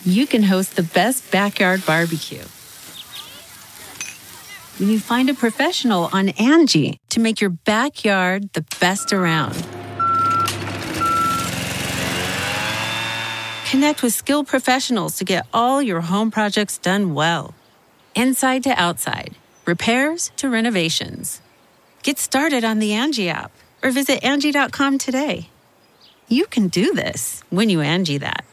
you can host the best backyard barbecue. When you find a professional on Angie to make your backyard the best around. Connect with skilled professionals to get all your home projects done well. Inside to outside, repairs to renovations. Get started on the Angie app or visit Angie.com today. You can do this when you Angie that.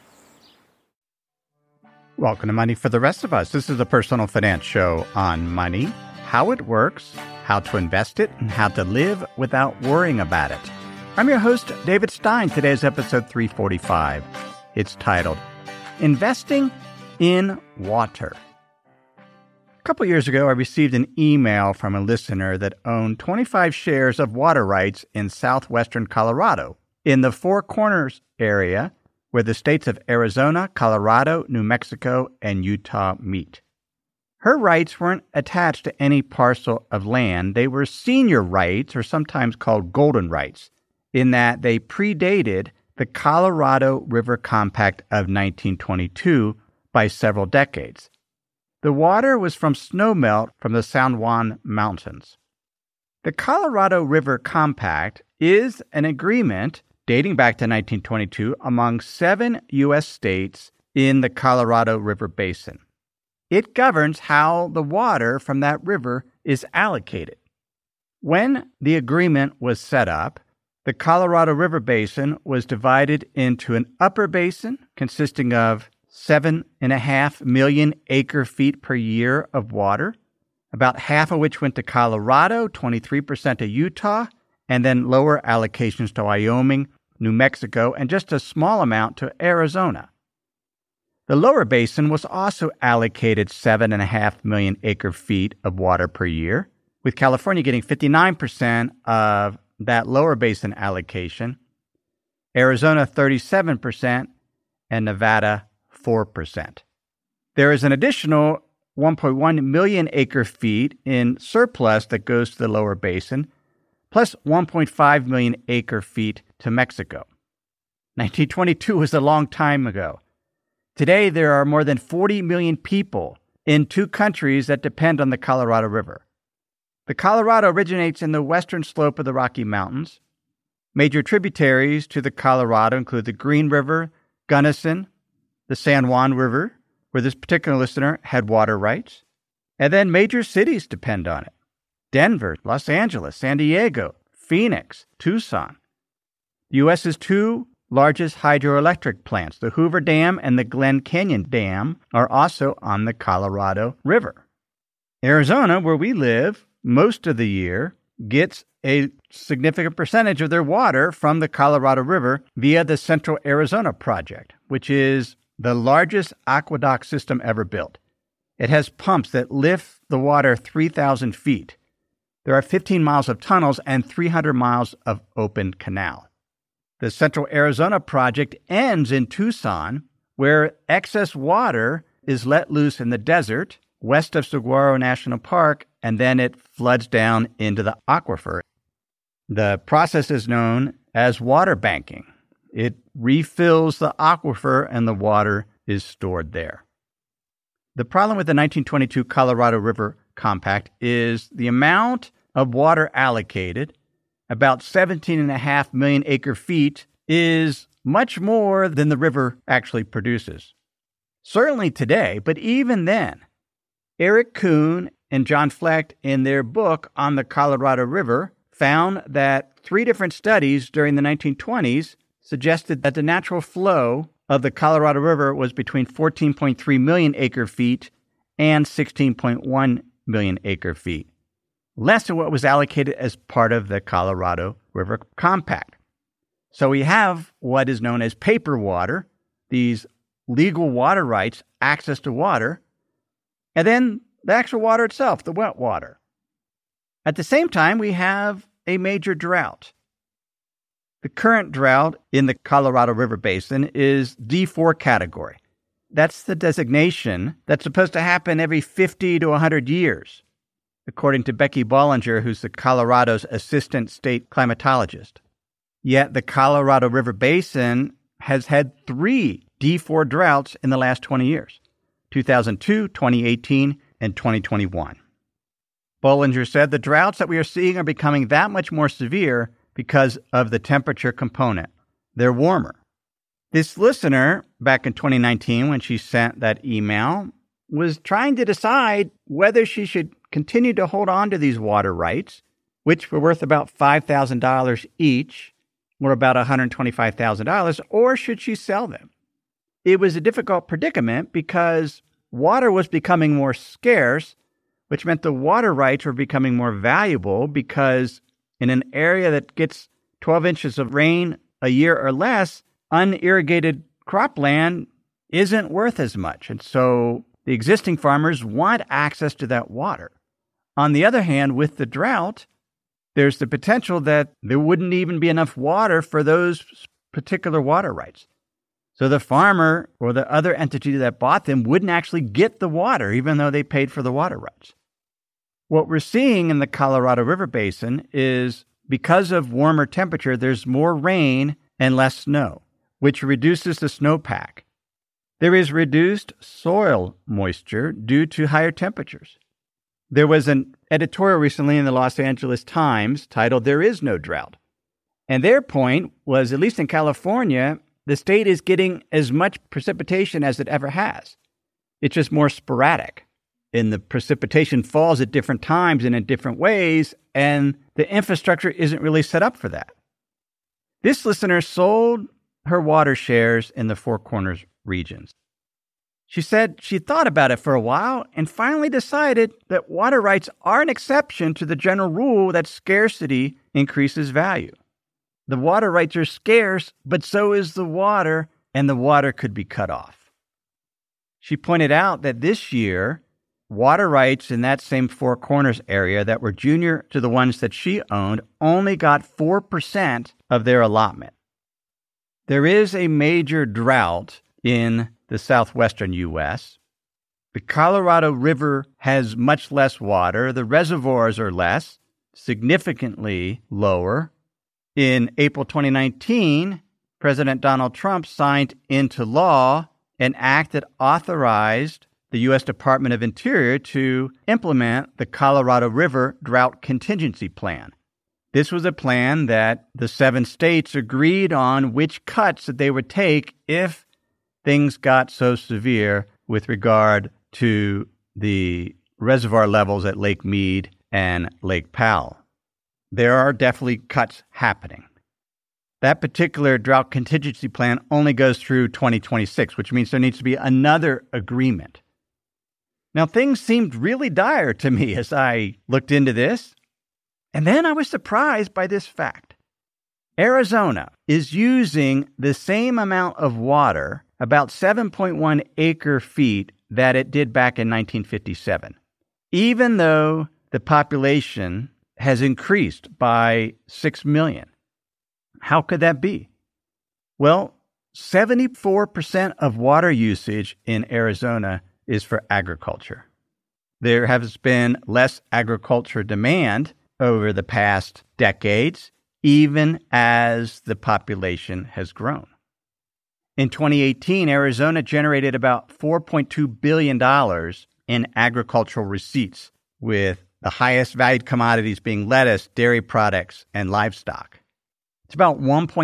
Welcome to Money for the Rest of Us. This is a personal finance show on money, how it works, how to invest it, and how to live without worrying about it. I'm your host, David Stein. Today's episode 345. It's titled, Investing in Water. A couple years ago, I received an email from a listener that owned 25 shares of water rights in southwestern Colorado, in the Four Corners area where the states of Arizona, Colorado, New Mexico, and Utah meet. Her rights weren't attached to any parcel of land. They were senior rights, or sometimes called golden rights, in that they predated the Colorado River Compact of 1922 by several decades. The water was from snowmelt from the San Juan Mountains. The Colorado River Compact is an agreement dating back to 1922 among 7 U.S. states in the Colorado River Basin. It governs how the water from that river is allocated. When the agreement was set up, the Colorado River Basin was divided into an upper basin consisting of 7.5 million acre-feet per year of water, about half of which went to Colorado, 23% to Utah, and then lower allocations to Wyoming, New Mexico, and just a small amount to Arizona. The lower basin was also allocated 7.5 million acre-feet of water per year, with California getting 59% of that lower basin allocation, Arizona 37%, and Nevada 4%. There is an additional 1.1 million acre-feet in surplus that goes to the lower basin, plus 1.5 million acre-feet to Mexico. 1922 was a long time ago. Today, there are more than 40 million people in 2 countries that depend on the Colorado River. The Colorado originates in the western slope of the Rocky Mountains. Major tributaries to the Colorado include the Green River, Gunnison, the San Juan River, where this particular listener had water rights, and then major cities depend on it. Denver, Los Angeles, San Diego, Phoenix, Tucson. The U.S.'s 2 largest hydroelectric plants, the Hoover Dam and the Glen Canyon Dam, are also on the Colorado River. Arizona, where we live most of the year, gets a significant percentage of their water from the Colorado River via the Central Arizona Project, which is the largest aqueduct system ever built. It has pumps that lift the water 3,000 feet. There are 15 miles of tunnels and 300 miles of open canal. The Central Arizona Project ends in Tucson, where excess water is let loose in the desert west of Saguaro National Park, and then it floods down into the aquifer. The process is known as water banking. It refills the aquifer and the water is stored there. The problem with the 1922 Colorado River Compact is the amount of water allocated, about 17.5 million acre-feet, is much more than the river actually produces. Certainly today, but even then, Eric Kuhn and John Flecht, in their book on the Colorado River, found that 3 different studies during the 1920s suggested that the natural flow of the Colorado River was between 14.3 million acre-feet and 16.1 million acre-feet, less than what was allocated as part of the Colorado River Compact. So we have what is known as paper water, these legal water rights, access to water, and then the actual water itself, the wet water. At the same time, we have a major drought. The current drought in the Colorado River Basin is D4 category. That's the designation that's supposed to happen every 50 to 100 years, according to Becky Bollinger, who's the Colorado's assistant state climatologist. Yet the Colorado River Basin has had 3 D4 droughts in the last 20 years, 2002, 2018, and 2021. Bollinger said the droughts that we are seeing are becoming that much more severe because of the temperature component. They're warmer. This listener, back in 2019 when she sent that email, was trying to decide whether she should continue to hold on to these water rights, which were worth about $5,000 each, or about $125,000, or should she sell them? It was a difficult predicament because water was becoming more scarce, which meant the water rights were becoming more valuable because in an area that gets 12 inches of rain a year or less, unirrigated cropland isn't worth as much. And so the existing farmers want access to that water. On the other hand, with the drought, there's the potential that there wouldn't even be enough water for those particular water rights. So the farmer or the other entity that bought them wouldn't actually get the water, even though they paid for the water rights. What we're seeing in the Colorado River Basin is because of warmer temperature, there's more rain and less snow, which reduces the snowpack. There is reduced soil moisture due to higher temperatures. There was an editorial recently in the Los Angeles Times titled, "There is no drought." And their point was, at least in California, the state is getting as much precipitation as it ever has. It's just more sporadic. And the precipitation falls at different times and in different ways, and the infrastructure isn't really set up for that. This listener sold her water shares in the Four Corners regions. She said she thought about it for a while and finally decided that water rights are an exception to the general rule that scarcity increases value. The water rights are scarce, but so is the water, and the water could be cut off. She pointed out that this year, water rights in that same Four Corners area that were junior to the ones that she owned only got 4% of their allotment. There is a major drought in the southwestern U.S. The Colorado River has much less water. The reservoirs are less, significantly lower. In April 2019, President Donald Trump signed into law an act that authorized the U.S. Department of Interior to implement the Colorado River Drought Contingency Plan. This was a plan that the 7 states agreed on which cuts that they would take if things got so severe with regard to the reservoir levels at Lake Mead and Lake Powell. There are definitely cuts happening. That particular drought contingency plan only goes through 2026, which means there needs to be another agreement. Now, things seemed really dire to me as I looked into this, and then I was surprised by this fact. Arizona is using the same amount of water, about 7.1 acre feet, that it did back in 1957, even though the population has increased by 6 million. How could that be? Well, 74% of water usage in Arizona is for agriculture. There has been less agriculture demand over the past decades, even as the population has grown. In 2018, Arizona generated about $4.2 billion in agricultural receipts, with the highest valued commodities being lettuce, dairy products, and livestock. It's about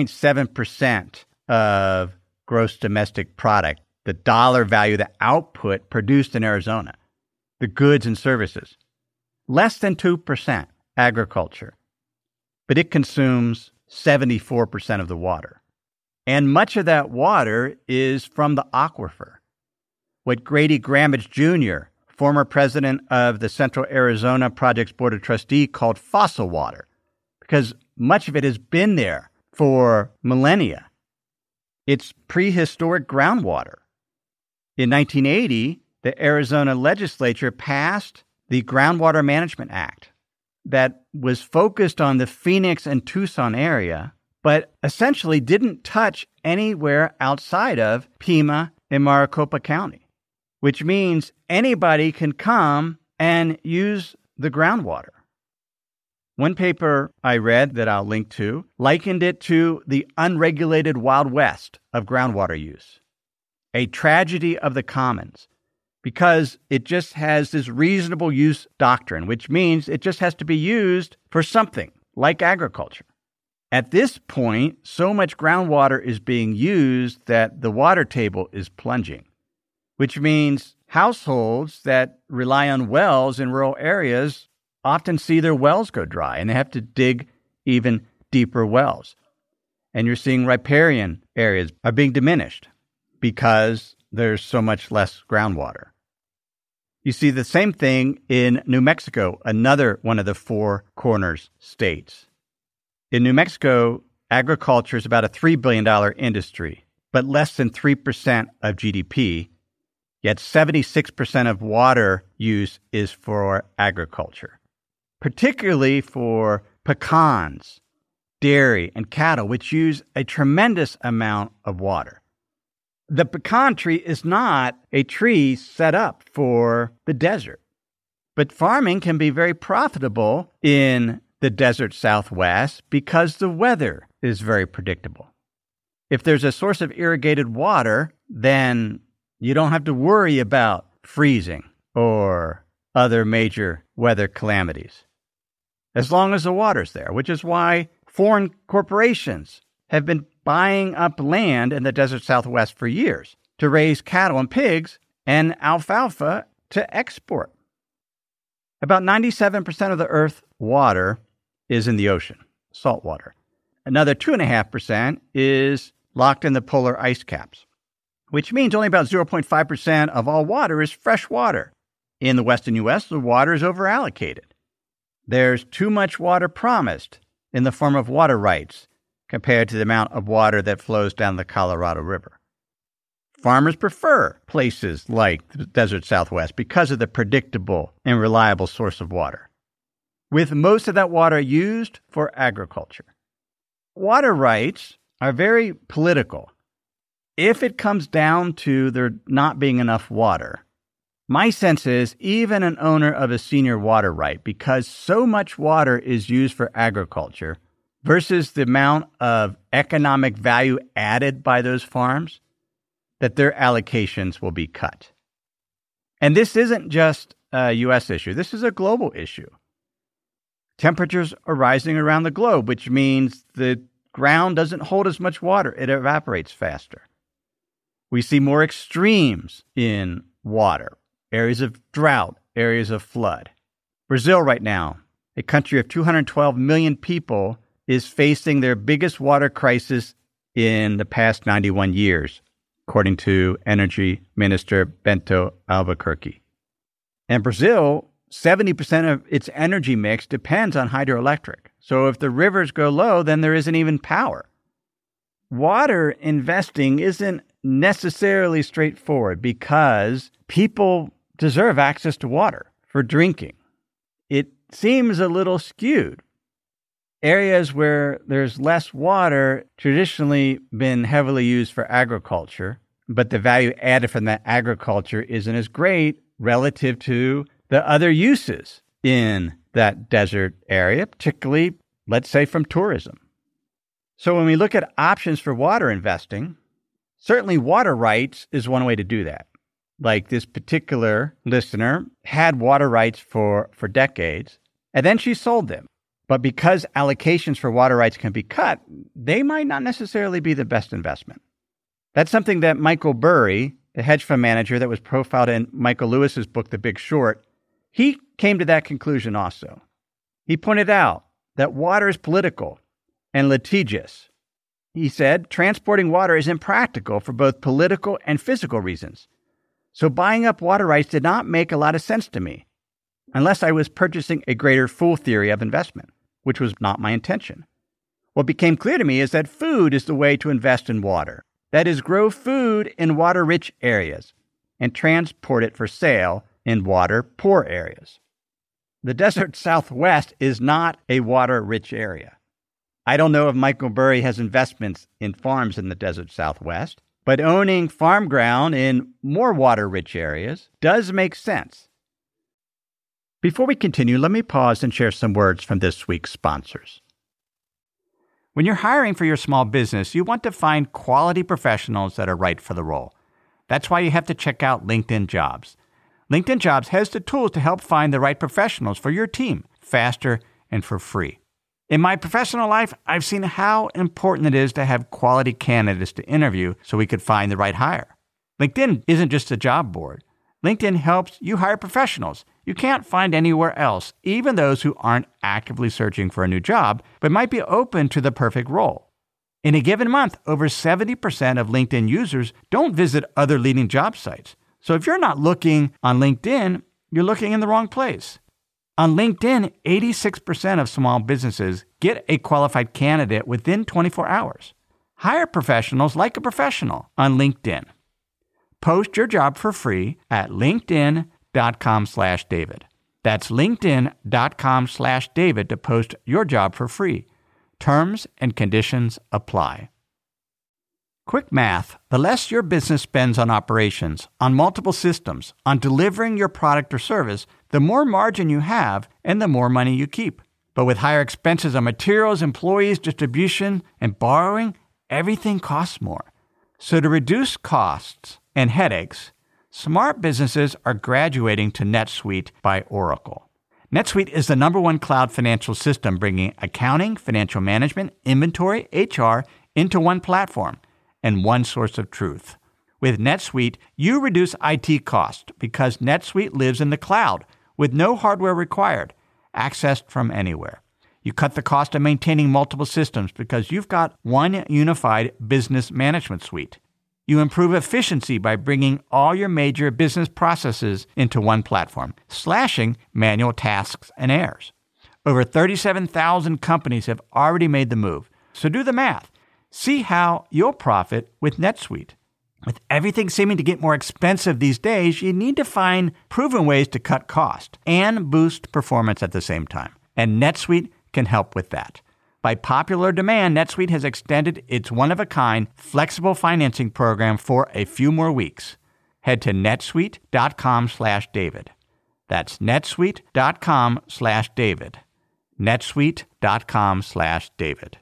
1.7% of gross domestic product, the dollar value, the output produced in Arizona, the goods and services. Less than 2% agriculture, but it consumes 74% of the water. And much of that water is from the aquifer. What Grady Grammage Jr., former president of the Central Arizona Project's Board of Trustees, called fossil water, because much of it has been there for millennia. It's prehistoric groundwater. In 1980, the Arizona legislature passed the Groundwater Management Act that was focused on the Phoenix and Tucson area, but essentially didn't touch anywhere outside of Pima and Maricopa County, which means anybody can come and use the groundwater. One paper I read that I'll link to likened it to the unregulated Wild West of groundwater use. a tragedy of the commons because it just has this reasonable use doctrine, which means it just has to be used for something like agriculture. At this point, so much groundwater is being used that the water table is plunging, which means households that rely on wells in rural areas often see their wells go dry and they have to dig even deeper wells. And you're seeing riparian areas are being diminished because there's so much less groundwater. You see the same thing in New Mexico, another one of the Four Corners states. In New Mexico, agriculture is about a $3 billion industry, but less than 3% of GDP, yet 76% of water use is for agriculture, particularly for pecans, dairy, and cattle, which use a tremendous amount of water. The pecan tree is not a tree set up for the desert, but farming can be very profitable in the desert Southwest because the weather is very predictable. If there's a source of irrigated water, then you don't have to worry about freezing or other major weather calamities, as long as the water's there, which is why foreign corporations have been buying up land in the desert Southwest for years to raise cattle and pigs and alfalfa to export. About 97% of the Earth's water is in the ocean, salt water. Another 2.5% is locked in the polar ice caps, which means only about 0.5% of all water is fresh water. In the western U.S., the water is overallocated. There's too much water promised in the form of water rights compared to the amount of water that flows down the Colorado River. Farmers prefer places like the desert Southwest because of the predictable and reliable source of water, with most of that water used for agriculture. Water rights are very political. If it comes down to there not being enough water, my sense is even an owner of a senior water right, because so much water is used for agriculture versus the amount of economic value added by those farms, that their allocations will be cut. And this isn't just a U.S. issue. This is a global issue. Temperatures are rising around the globe, which means the ground doesn't hold as much water. It evaporates faster. We see more extremes in water, areas of drought, areas of flood. Brazil right now, a country of 212 million people, is facing their biggest water crisis in the past 91 years, according to Energy Minister Bento Albuquerque. And Brazil, 70% of its energy mix depends on hydroelectric. So if the rivers go low, then there isn't even power. Water investing isn't necessarily straightforward because people deserve access to water for drinking. It seems a little skewed. Areas where there's less water traditionally been heavily used for agriculture, but the value added from that agriculture isn't as great relative to the other uses in that desert area, particularly, let's say, from tourism. So when we look at options for water investing, certainly water rights is one way to do that. Like this particular listener had water rights for decades, and then she sold them. But because allocations for water rights can be cut, they might not necessarily be the best investment. That's something that Michael Burry, the hedge fund manager that was profiled in Michael Lewis's book, The Big Short, he came to that conclusion also. He pointed out that water is political and litigious. He said, transporting water is impractical for both political and physical reasons. So buying up water rights did not make a lot of sense to me, unless I was purchasing a greater fool theory of investment, which was not my intention. What became clear to me is that food is the way to invest in water. That is, grow food in water-rich areas and transport it for sale in water-poor areas. The desert Southwest is not a water-rich area. I don't know if Michael Burry has investments in farms in the desert Southwest, but owning farm ground in more water-rich areas does make sense. Before we continue, let me pause and share some words from this week's sponsors. When you're hiring for your small business, you want to find quality professionals that are right for the role. That's why you have to check out LinkedIn Jobs. LinkedIn Jobs has the tools to help find the right professionals for your team faster and for free. In my professional life, I've seen how important it is to have quality candidates to interview so we could find the right hire. LinkedIn isn't just a job board. LinkedIn helps you hire professionals you can't find anywhere else, even those who aren't actively searching for a new job, but might be open to the perfect role. In a given month, over 70% of LinkedIn users don't visit other leading job sites. So if you're not looking on LinkedIn, you're looking in the wrong place. On LinkedIn, 86% of small businesses get a qualified candidate within 24 hours. Hire professionals like a professional on LinkedIn. Post your job for free at linkedin.com/David. That's linkedin.com/David to post your job for free. Terms and conditions apply. Quick math: the less your business spends on operations, on multiple systems, on delivering your product or service, the more margin you have and the more money you keep. But with higher expenses on materials, employees, distribution, and borrowing, everything costs more. So to reduce costs and headaches, smart businesses are graduating to NetSuite by Oracle. NetSuite is the #1 cloud financial system bringing accounting, financial management, inventory, HR into one platform and one source of truth. With NetSuite, you reduce IT costs because NetSuite lives in the cloud with no hardware required, accessed from anywhere. You cut the cost of maintaining multiple systems because you've got one unified business management suite. You improve efficiency by bringing all your major business processes into one platform, slashing manual tasks and errors. Over 37,000 companies have already made the move. So do the math. See how you'll profit with NetSuite. With everything seeming to get more expensive these days, you need to find proven ways to cut cost and boost performance at the same time. And NetSuite can help with that. By popular demand, NetSuite has extended its one-of-a-kind flexible financing program for a few more weeks. Head to netsuite.com/David. That's netsuite.com/David. netsuite.com/David.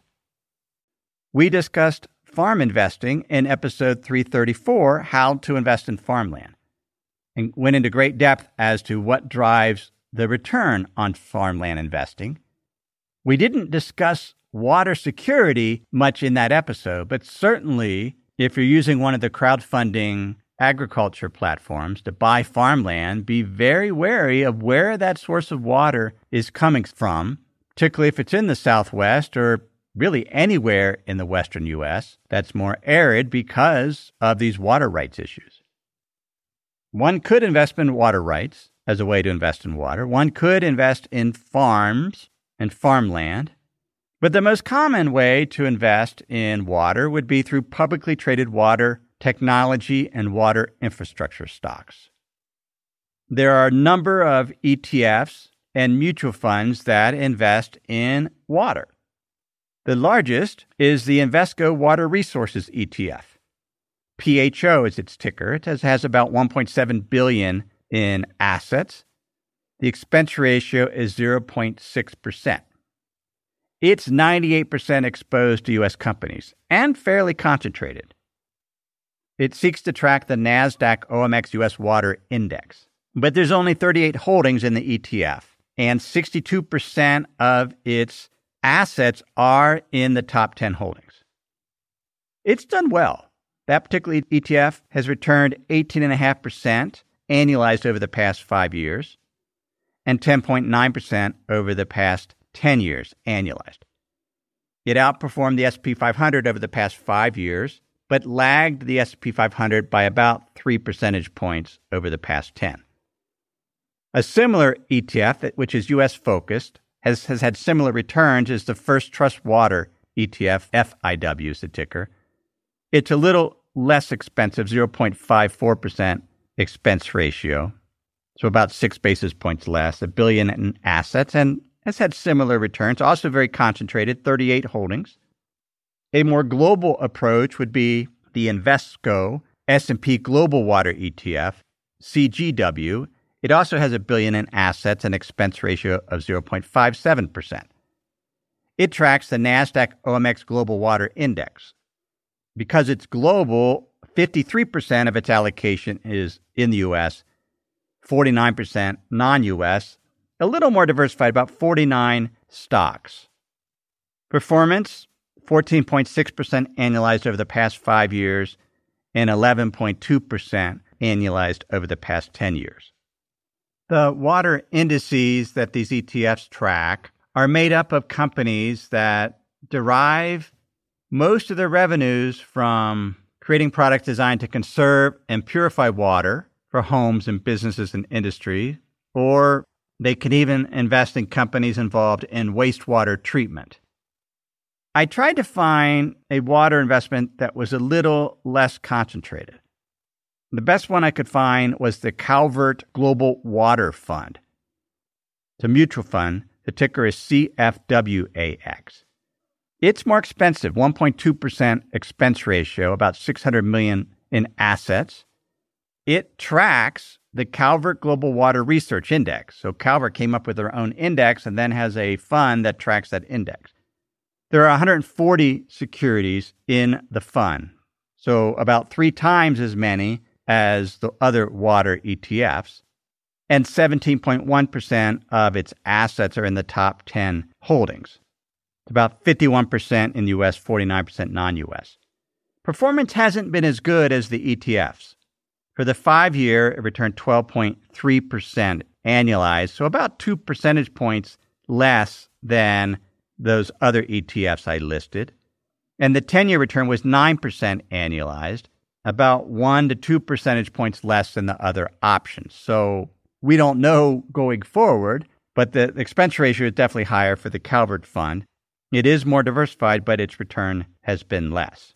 We discussed farm investing in episode 334, How to Invest in Farmland, and went into great depth as to what drives the return on farmland investing. We didn't discuss water security much in that episode, but certainly if you're using one of the crowdfunding agriculture platforms to buy farmland, be very wary of where that source of water is coming from, particularly if it's in the Southwest or really anywhere in the Western U.S. that's more arid because of these water rights issues. One could invest in water rights as a way to invest in water. One could invest in farms and farmland. But the most common way to invest in water would be through publicly traded water technology and water infrastructure stocks. There are a number of ETFs and mutual funds that invest in water. The largest is the Invesco Water Resources ETF. PHO is its ticker. It has about $1.7 billion in assets. The expense ratio is 0.6%. It's 98% exposed to U.S. companies and fairly concentrated. It seeks to track the NASDAQ OMX U.S. Water Index. But there's only 38 holdings in the ETF, and 62% of its assets are in the top 10 holdings. It's done well. That particular ETF has returned 18.5% annualized over the past 5 years and 10.9% over the past 10 years annualized. It outperformed the S&P 500 over the past 5 years, but lagged the S&P 500 by about 3 percentage points over the past 10. A similar ETF, which is U.S.-focused, has had similar returns as the First Trust Water ETF, FIW is the ticker. It's a little less expensive, 0.54% expense ratio, so about 6 basis points less, $1 billion in assets, and has had similar returns, also very concentrated, 38 holdings. A more global approach would be the Invesco S&P Global Water ETF, CGW. It also has $1 billion in assets and expense ratio of 0.57%. It tracks the NASDAQ OMX Global Water Index. Because it's global, 53% of its allocation is in the U.S., 49% non-U.S., a little more diversified, about 49 stocks. Performance, 14.6% annualized over the past 5 years and 11.2% annualized over the past 10 years. The water indices that these ETFs track are made up of companies that derive most of their revenues from creating products designed to conserve and purify water for homes and businesses and industry, or they can even invest in companies involved in wastewater treatment. I tried to find a water investment that was a little less concentrated. The best one I could find was the Calvert Global Water Fund. It's a mutual fund. The ticker is CFWAX. It's more expensive, 1.2% expense ratio, about $600 million in assets. It tracks the Calvert Global Water Research Index. So Calvert came up with their own index and then has a fund that tracks that index. There are 140 securities in the fund, so about 3 times as many as the other water ETFs, and 17.1% of its assets are in the top 10 holdings. It's about 51% in the U.S., 49% non-U.S. Performance hasn't been as good as the ETFs. For the 5-year, it returned 12.3% annualized, so about 2 percentage points less than those other ETFs I listed. And the 10-year return was 9% annualized, about 1 to 2 percentage points less than the other options. So we don't know going forward, but the expense ratio is definitely higher for the Calvert Fund. It is more diversified, but its return has been less.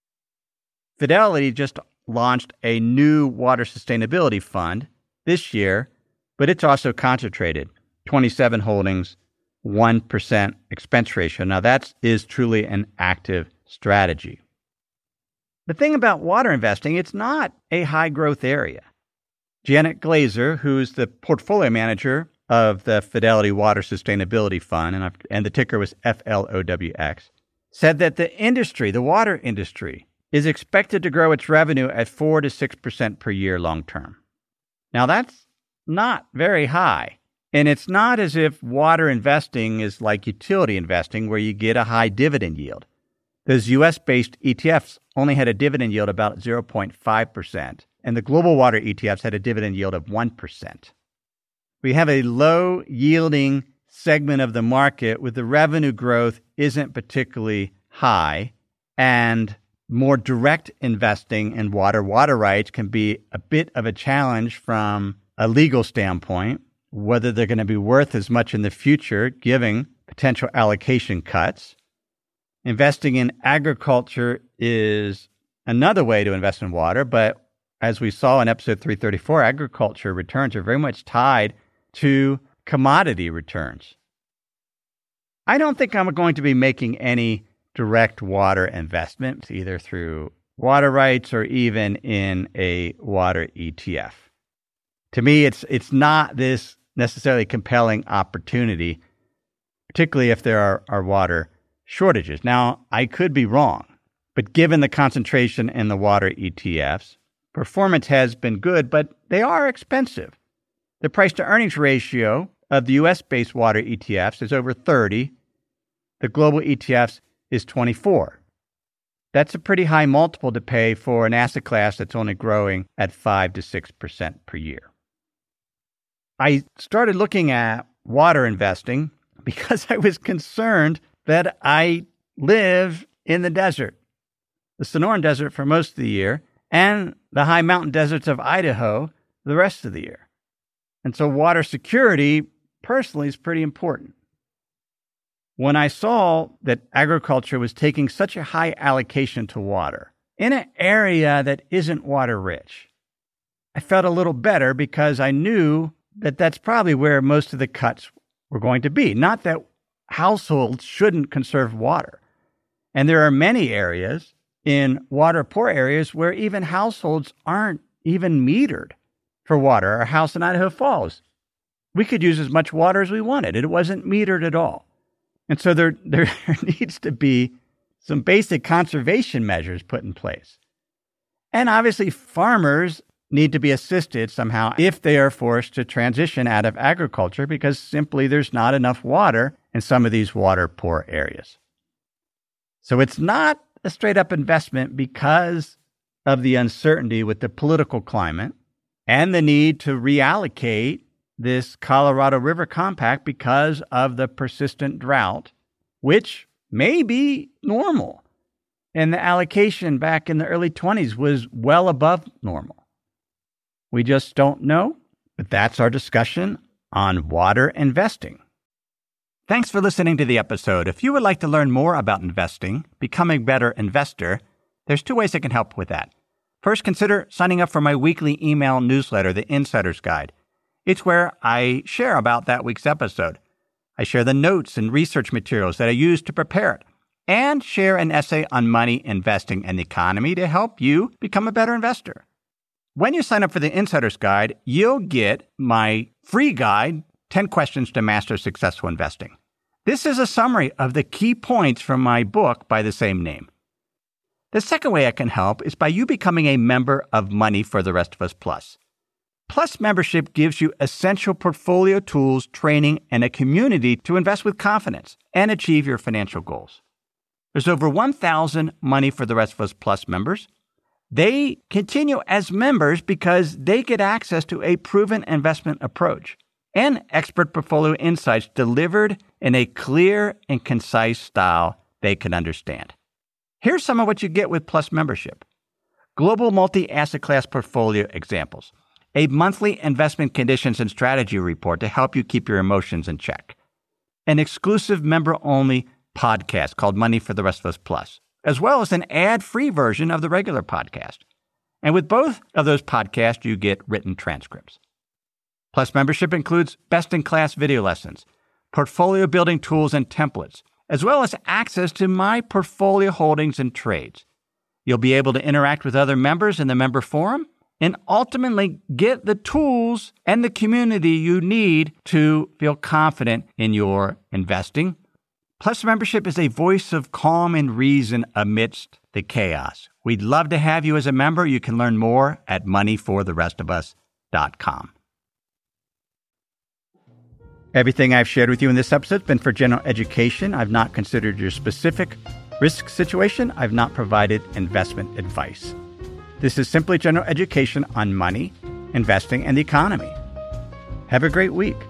Fidelity just launched a new water sustainability fund this year, but it's also concentrated, 27 holdings, 1% expense ratio. Now that is truly an active strategy. The thing about water investing, it's not a high growth area. Janet Glazer, who's the portfolio manager of the Fidelity Water Sustainability Fund, and the ticker was FLOWX, said that the industry, the water industry, is expected to grow its revenue at 4 to 6% per year long term. Now that's not very high. And it's not as if water investing is like utility investing where you get a high dividend yield. Those U.S.-based ETFs only had a dividend yield about 0.5%, and the global water ETFs had a dividend yield of 1%. We have a low-yielding segment of the market where the revenue growth isn't particularly high, and more direct investing in water rights can be a bit of a challenge from a legal standpoint, whether they're going to be worth as much in the future, given potential allocation cuts. Investing in agriculture is another way to invest in water, but as we saw in episode 334, agriculture returns are very much tied to commodity returns. I don't think I'm going to be making any direct water investments, either through water rights or even in a water ETF. To me, it's not this necessarily compelling opportunity, particularly if there are water shortages. Now, I could be wrong, but given the concentration in the water ETFs, performance has been good, but they are expensive. The price-to-earnings ratio of the U.S.-based water ETFs is over 30. The global ETFs is 24. That's a pretty high multiple to pay for an asset class that's only growing at 5 to 6% per year. I started looking at water investing because I was concerned that I live in the desert, the Sonoran Desert for most of the year, and the high mountain deserts of Idaho the rest of the year. And so water security, personally, is pretty important. When I saw that agriculture was taking such a high allocation to water in an area that isn't water rich, I felt a little better because I knew that that's probably where most of the cuts were going to be. Not that households shouldn't conserve water. And there are many areas in water poor areas where even households aren't even metered for water. Our house in Idaho Falls, we could use as much water as we wanted. It wasn't metered at all. And so there needs to be some basic conservation measures put in place. And obviously, farmers need to be assisted somehow if they are forced to transition out of agriculture because simply there's not enough water in some of these water-poor areas. So it's not a straight-up investment because of the uncertainty with the political climate and the need to reallocate this Colorado River Compact because of the persistent drought, which may be normal. And the allocation back in the early 20s was well above normal. We just don't know, but that's our discussion on water investing. Thanks for listening to the episode. If you would like to learn more about investing, becoming a better investor, there's 2 ways I can help with that. First, consider signing up for my weekly email newsletter, The Insider's Guide. It's where I share about that week's episode. I share the notes and research materials that I use to prepare it, and share an essay on money, investing, and the economy to help you become a better investor. When you sign up for the Insider's Guide, you'll get my free guide, 10 Questions to Master Successful Investing. This is a summary of the key points from my book by the same name. The second way I can help is by you becoming a member of Money for the Rest of Us Plus. Plus membership gives you essential portfolio tools, training, and a community to invest with confidence and achieve your financial goals. There's over 1,000 Money for the Rest of Us Plus members. They continue as members because they get access to a proven investment approach and expert portfolio insights delivered in a clear and concise style they can understand. Here's some of what you get with Plus membership. Global multi-asset class portfolio examples. A monthly investment conditions and strategy report to help you keep your emotions in check. An exclusive member-only podcast called Money for the Rest of Us Plus, as well as an ad-free version of the regular podcast. And with both of those podcasts, you get written transcripts. Plus membership includes best-in-class video lessons, portfolio building tools and templates, as well as access to my portfolio holdings and trades. You'll be able to interact with other members in the member forum and ultimately get the tools and the community you need to feel confident in your investing. Plus membership is a voice of calm and reason amidst the chaos. We'd love to have you as a member. You can learn more at moneyfortherestofus.com. Everything I've shared with you in this episode has been for general education. I've not considered your specific risk situation. I've not provided investment advice. This is simply general education on money, investing, and the economy. Have a great week.